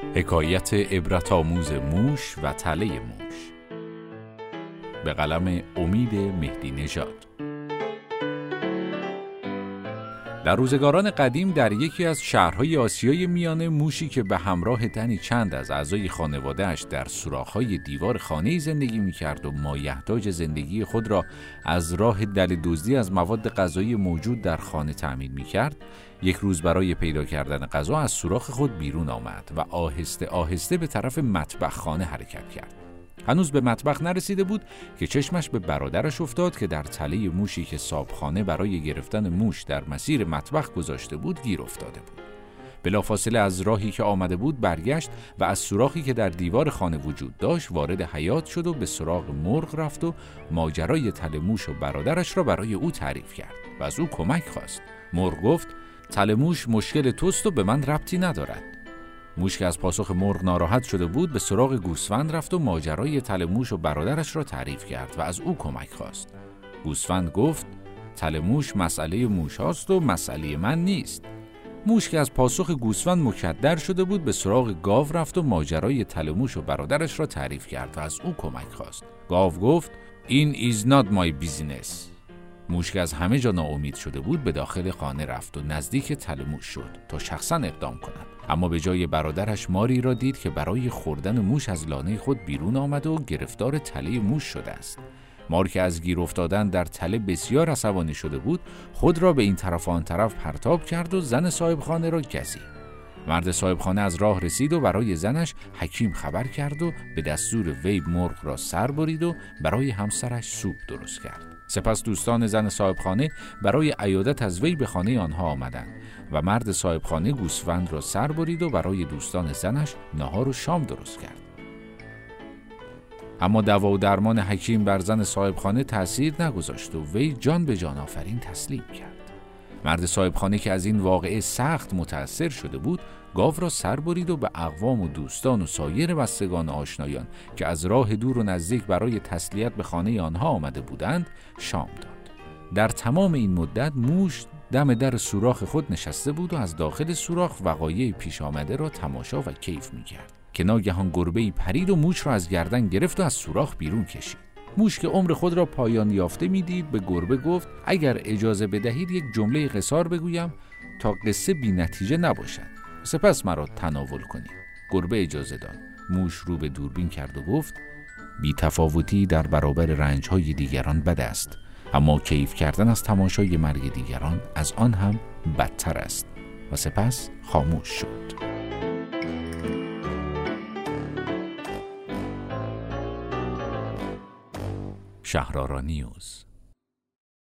حکایت عبرت آموز موش و تله موش به قلم امید مهدی نژاد. در روزگاران قدیم در یکی از شهرهای آسیای میانه موشی که به همراه تنی چند از اعضای خانواده‌اش در سوراخ‌های دیوار خانه‌ای زندگی می‌کرد و مایحتاج زندگی خود را از راه دل دزدی از مواد غذایی موجود در خانه تأمین می‌کرد، یک روز برای پیدا کردن غذا از سوراخ خود بیرون آمد و آهسته آهسته به طرف مطبخ خانه حرکت کرد. هنوز به مطبخ نرسیده بود که چشمش به برادرش افتاد که در تله موشی که صابخانه برای گرفتن موش در مسیر مطبخ گذاشته بود گیر افتاده بود. بلافاصله از راهی که آمده بود برگشت و از سوراخی که در دیوار خانه وجود داشت وارد حیاط شد و به سراغ مرغ رفت و ماجرای تله موش و برادرش را برای او تعریف کرد و از او کمک خواست. مرغ گفت: تله موش مشکل توست و به من ربطی ندارد. موش که از پاسخ مرغ ناراحت شده بود به سراغ گوسفند رفت و ماجرای تله موش و برادرش را تعریف کرد و از او کمک خواست. گوسفند گفت: تله موش مسئله موش هاست و مسئله من نیست. موش که از پاسخ گوسفند مکدر شده بود به سراغ گاو رفت و ماجرای تله موش و برادرش را تعریف کرد و از او کمک خواست. گاو گفت: این is not my business. موش که از همه جا ناامید شده بود به داخل خانه رفت و نزدیک تله موش شد تا شخصا اقدام کند، اما به جای برادرش ماری را دید که برای خوردن موش از لانه خود بیرون آمد و گرفتار تله موش شده است. مار که از گیر افتادن در تله بسیار عصبانی شده بود خود را به این طرف و آن طرف پرتاب کرد و زن صاحب خانه را گزید. مرد صاحب خانه از راه رسید و برای زنش حکیم خبر کرد و به دستور وی مرغ را سر برید و برای همسرش سوپ درست کرد. سپس دوستان زن صاحبخانه برای عیادت از وی به خانه آنها آمدند و مرد صاحبخانه گوسفند را سر برید و برای دوستان زنش نهار و شام درست کرد. اما دوا و درمان حکیم بر زن صاحبخانه تأثیر نگذاشت و وی جان به جان آفرین تسلیم کرد. مرد صاحبخانه که از این واقعه سخت متأثر شده بود گاو را سر برید و به اقوام و دوستان و سایر بستگان آشنایان که از راه دور و نزدیک برای تسلیت به خانه آنها آمده بودند شام داد. در تمام این مدت موش دم در سوراخ خود نشسته بود و از داخل سوراخ وقایع پیش آمده را تماشا و کیف می‌کرد که ناگهان گربه‌ای پرید و موش را از گردن گرفت و از سوراخ بیرون کشید. موش که عمر خود را پایان یافته می‌دید به گربه گفت: اگر اجازه بدهید یک جمله قصار بگویم تا قصه بی نتیجه نباشد، سپس مرا تناول کنید. گربه اجازه داد. موش رو به دوربین کرد و گفت: بی تفاوتی در برابر رنج‌های دیگران بد است، اما کیف کردن از تماشای مرگ دیگران از آن هم بدتر است. و سپس خاموش شد. شهرآرا نیوز.